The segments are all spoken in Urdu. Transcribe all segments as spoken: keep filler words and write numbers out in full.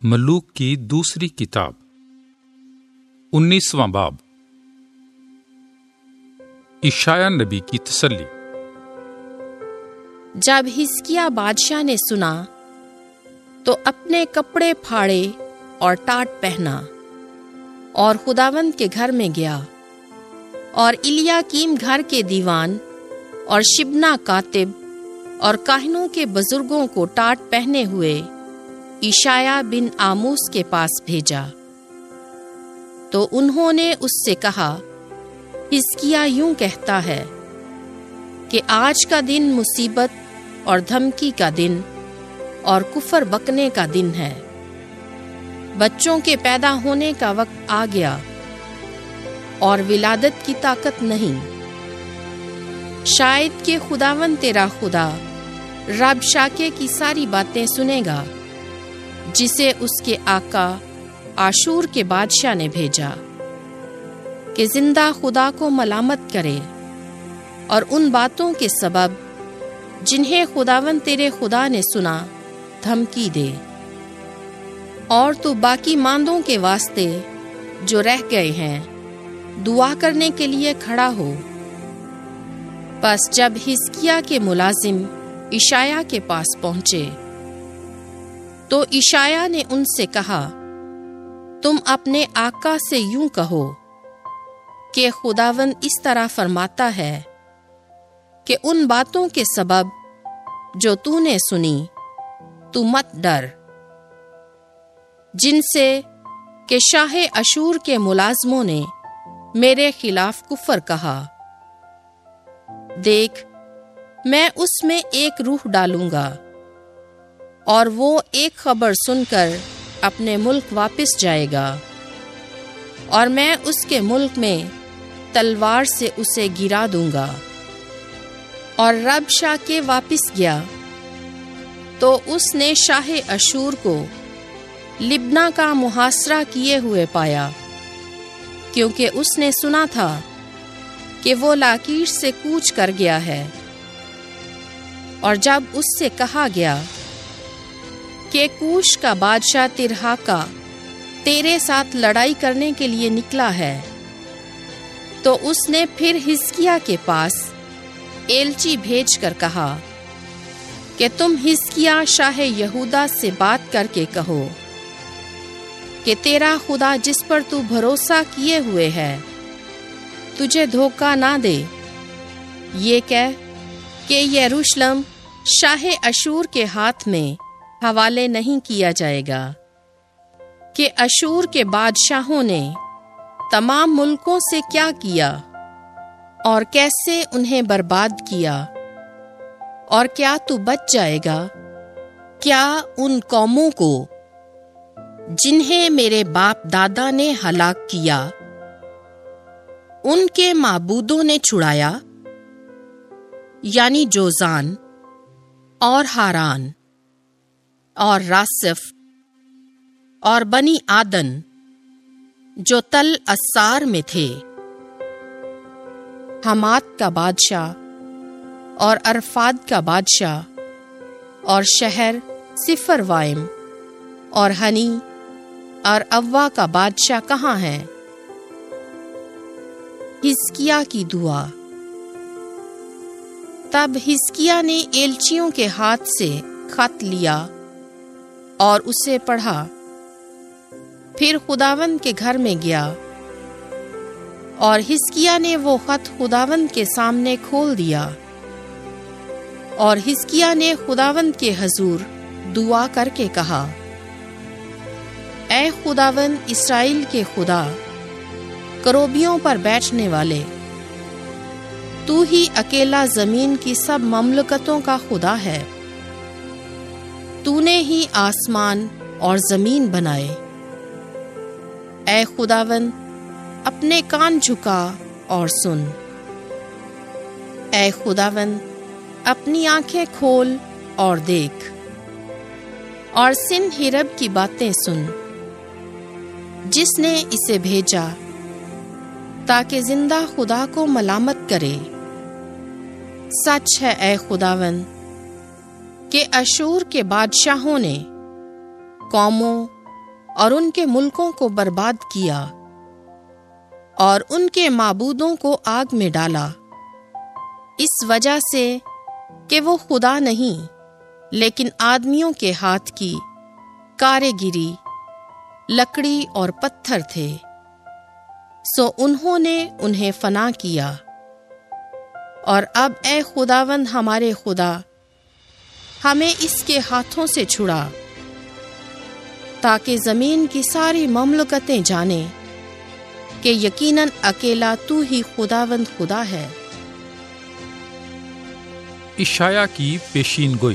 ملوک کی دوسری کتاب انیسواں باب۔ اشعیا نبی کی تسلی۔ جب حزقیہ بادشاہ نے سنا تو اپنے کپڑے پھاڑے اور ٹاٹ پہنا اور خداوند کے گھر میں گیا، اور الیاکیم گھر کے دیوان اور شبنا کاتب اور کاہنوں کے بزرگوں کو ٹاٹ پہنے ہوئے اشعیا بن آموس کے پاس بھیجا۔ تو انہوں نے اس سے کہا، حزقیہ یوں کہتا ہے کہ آج کا دن مصیبت اور دھمکی کا دن اور کفر بکنے کا دن ہے۔ بچوں کے پیدا ہونے کا وقت آ گیا اور ولادت کی طاقت نہیں۔ شاید کہ خداوند تیرا خدا رب شاکے کی ساری باتیں سنے گا، جسے اس کے آقا آشور کے بادشاہ نے بھیجا کہ زندہ خدا کو ملامت کرے اور ان باتوں کے سبب جنہیں خداوند تیرے خدا نے سنا دھمکی دے، اور تو باقی ماندوں کے واسطے جو رہ گئے ہیں دعا کرنے کے لیے کھڑا ہو۔ پس جب حزقیہ کے ملازم اشعیا کے پاس پہنچے تو اشعیا نے ان سے کہا، تم اپنے آقا سے یوں کہو کہ خداوند اس طرح فرماتا ہے کہ ان باتوں کے سبب جو تو نے سنی تو مت ڈر، جن سے کہ شاہ اشور کے ملازموں نے میرے خلاف کفر کہا۔ دیکھ، میں اس میں ایک روح ڈالوں گا، اور وہ ایک خبر سن کر اپنے ملک واپس جائے گا، اور میں اس کے ملک میں تلوار سے اسے گرا دوں گا۔ اور رب شاکے واپس گیا تو اس نے شاہ اشور کو لبنا کا محاصرہ کیے ہوئے پایا، کیونکہ اس نے سنا تھا کہ وہ لاکیش سے کوچ کر گیا ہے۔ اور جب اس سے کہا گیا کہ کوش کا بادشاہ ترہاکا تیرے ساتھ لڑائی کرنے کے لیے نکلا ہے، تو اس نے پھر حزقیہ کے پاس ایلچی بھیج کر کہا کہ تم حزقیہ شاہ یہودا سے بات کر کے کہو کہ تیرا خدا جس پر تو بھروسہ کیے ہوئے ہے تجھے دھوکہ نہ دے۔ یہ کہہ کہ یروشلم شاہ اشور کے ہاتھ میں حوالے نہیں کیا جائے گا، کہ اشور کے بادشاہوں نے تمام ملکوں سے کیا کیا اور کیسے انہیں برباد کیا، اور کیا تو بچ جائے گا؟ کیا ان قوموں کو جنہیں میرے باپ دادا نے ہلاک کیا ان کے معبودوں نے چھڑایا، یعنی جوزان اور ہاران اور راسف اور بنی آدن جو تل اسار میں تھے، حمات کا بادشاہ اور ارفاد کا بادشاہ اور شہر صفر وائم اور ہنی اور اوا کا بادشاہ کہاں ہے؟ حزقیہ کی دعا۔ تب حزقیہ نے ایلچیوں کے ہاتھ سے خط لیا اور اسے پڑھا، پھر خداوند کے گھر میں گیا، اور حزقیہ نے وہ خط خداوند کے سامنے کھول دیا، اور حزقیہ نے خداوند کے حضور دعا کر کے کہا، اے خداوند اسرائیل کے خدا، کروبیوں پر بیٹھنے والے، تو ہی اکیلا زمین کی سب مملکتوں کا خدا ہے۔ تو نے ہی آسمان اور زمین بنائے۔ اے خداوند، اپنے کان جھکا اور سن۔ اے خداوند، اپنی آنکھیں کھول اور دیکھ، اور سن ہیرب کی باتیں سن، جس نے اسے بھیجا تاکہ زندہ خدا کو ملامت کرے۔ سچ ہے اے خداوند کہ اشور کے بادشاہوں نے قوموں اور ان کے ملکوں کو برباد کیا اور ان کے معبودوں کو آگ میں ڈالا، اس وجہ سے کہ وہ خدا نہیں لیکن آدمیوں کے ہاتھ کی کارگری، لکڑی اور پتھر تھے، سو انہوں نے انہیں فنا کیا۔ اور اب اے خداوند ہمارے خدا، ہمیں اس کے ہاتھوں سے چھڑا، تاکہ زمین کی ساری مملکتیں جانیں کہ یقیناً اکیلا تو ہی خداوند خدا ہے۔ اشعیا کی پیشین گوئی۔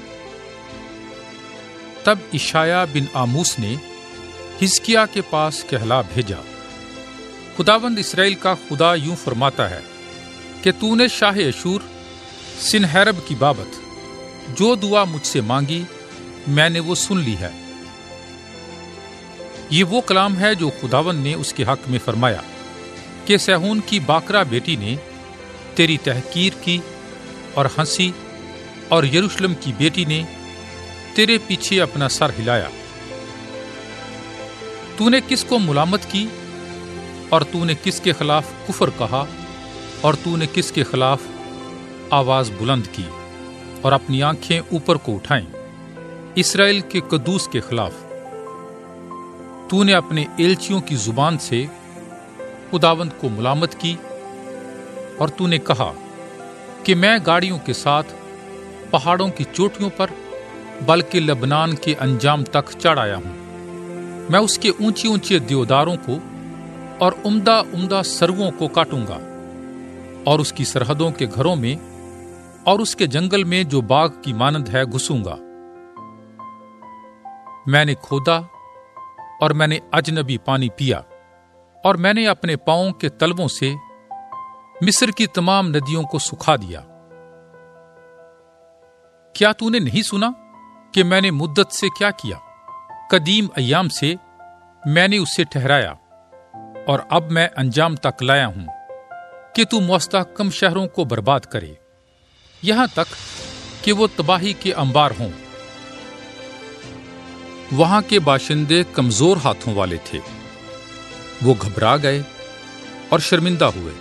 تب اشعیا بن آموس نے حزقیاہ کے پاس کہلا بھیجا، خداوند اسرائیل کا خدا یوں فرماتا ہے کہ تو نے شاہ اشور سنہیرب کی بابت جو دعا مجھ سے مانگی میں نے وہ سن لی ہے۔ یہ وہ کلام ہے جو خداوند نے اس کے حق میں فرمایا کہ سیہون کی باکرہ بیٹی نے تیری تحقیر کی اور ہنسی، اور یروشلم کی بیٹی نے تیرے پیچھے اپنا سر ہلایا۔ تو نے کس کو ملامت کی اور تو نے کس کے خلاف کفر کہا، اور تو نے کس کے خلاف آواز بلند کی اور اپنی آنکھیں اوپر کو اٹھائیں اسرائیل کے قدوس کے خلاف۔ تو نے اپنے ایلچیوں کی زبان سے خداوند کو ملامت کی، اور تو نے کہا کہ میں گاڑیوں کے ساتھ پہاڑوں کی چوٹیوں پر بلکہ لبنان کے انجام تک چڑھ آیا ہوں۔ میں اس کے اونچی اونچے دیوداروں کو اور عمدہ عمدہ سرووں کو کاٹوں گا، اور اس کی سرحدوں کے گھروں میں اور اس کے جنگل میں جو باغ کی مانند ہے گھسوں گا۔ میں نے کھودا اور میں نے اجنبی پانی پیا، اور میں نے اپنے پاؤں کے تلووں سے مصر کی تمام ندیوں کو سکھا دیا۔ کیا تو نے نہیں سنا کہ میں نے مدت سے کیا کیا؟ قدیم ایام سے میں نے اسے ٹھہرایا، اور اب میں انجام تک لایا ہوں کہ تو مستحکم شہروں کو برباد کرے، یہاں تک کہ وہ تباہی کے انبار ہوں۔ وہاں کے باشندے کمزور ہاتھوں والے تھے، وہ گھبرا گئے اور شرمندہ ہوئے۔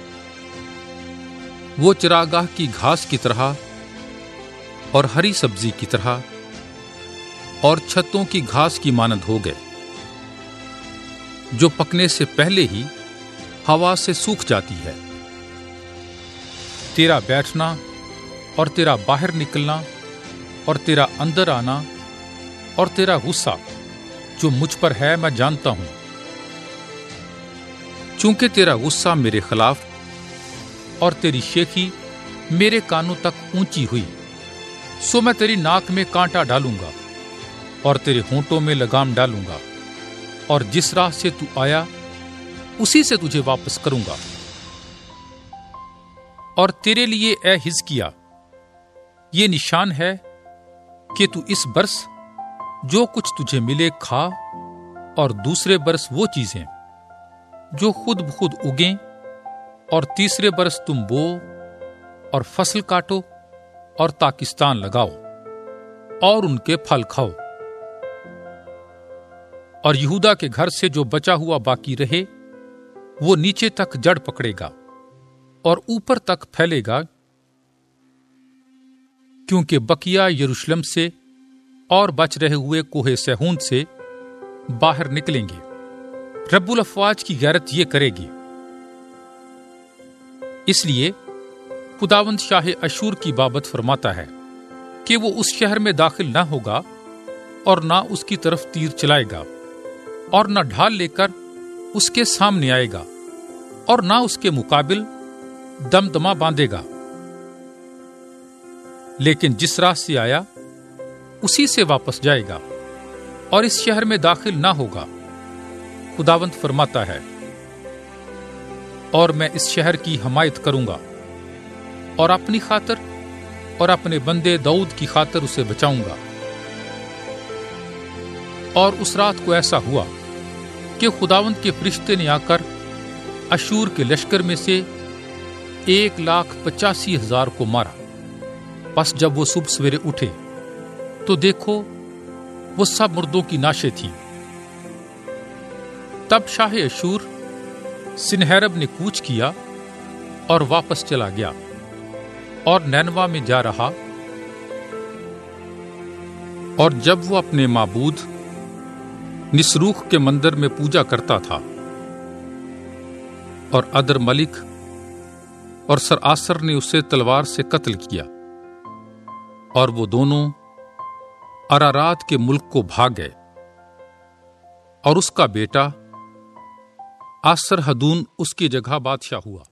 وہ چراگاہ کی گھاس کی طرح اور ہری سبزی کی طرح اور چھتوں کی گھاس کی مانند ہو گئے، جو پکنے سے پہلے ہی ہوا سے سوکھ جاتی ہے۔ تیرا بیٹھنا اور تیرا باہر نکلنا اور تیرا اندر آنا اور تیرا غصہ جو مجھ پر ہے میں جانتا ہوں، چونکہ تیرا غصہ میرے خلاف اور تیری شیخی میرے کانوں تک اونچی ہوئی، سو میں تیری ناک میں کانٹا ڈالوں گا اور تیرے ہونٹوں میں لگام ڈالوں گا، اور جس راہ سے تو آیا اسی سے تجھے واپس کروں گا۔ اور تیرے لیے اے حزقیاہ یہ نشان ہے کہ تو اس برس جو کچھ تجھے ملے کھا، اور دوسرے برس وہ چیزیں جو خود بخود اگیں، اور تیسرے برس تم بو اور فصل کاٹو اور تاکستان لگاؤ اور ان کے پھل کھاؤ۔ اور یہودا کے گھر سے جو بچا ہوا باقی رہے وہ نیچے تک جڑ پکڑے گا اور اوپر تک پھیلے گا، کیونکہ بقیہ یروشلم سے اور بچ رہے ہوئے کوہ سیہون سے باہر نکلیں گے۔ رب الافواج کی غیرت یہ کرے گی۔ اس لیے خداوند شاہ اشور کی بابت فرماتا ہے کہ وہ اس شہر میں داخل نہ ہوگا اور نہ اس کی طرف تیر چلائے گا، اور نہ ڈھال لے کر اس کے سامنے آئے گا، اور نہ اس کے مقابل دمدمہ باندھے گا، لیکن جس راہ سے آیا اسی سے واپس جائے گا اور اس شہر میں داخل نہ ہوگا، خداوند فرماتا ہے۔ اور میں اس شہر کی حمایت کروں گا اور اپنی خاطر اور اپنے بندے داؤد کی خاطر اسے بچاؤں گا۔ اور اس رات کو ایسا ہوا کہ خداوند کے فرشتے نے آ کر اشور کے لشکر میں سے ایک لاکھ پچاسی ہزار کو مارا۔ پس جب وہ صبح سویرے اٹھے تو دیکھو وہ سب مردوں کی ناشیں تھیں، تب شاہ اشور سنہیرب نے کوچ کیا اور واپس چلا گیا اور نینوا میں جا رہا، اور جب وہ اپنے معبود نسروخ کے مندر میں پوجا کرتا تھا اور ادر ملک اور سرآسر نے اسے تلوار سے قتل کیا، اور وہ دونوں ارارات کے ملک کو بھاگ گئے، اور اس کا بیٹا آسر ہدون اس کی جگہ بادشاہ ہوا۔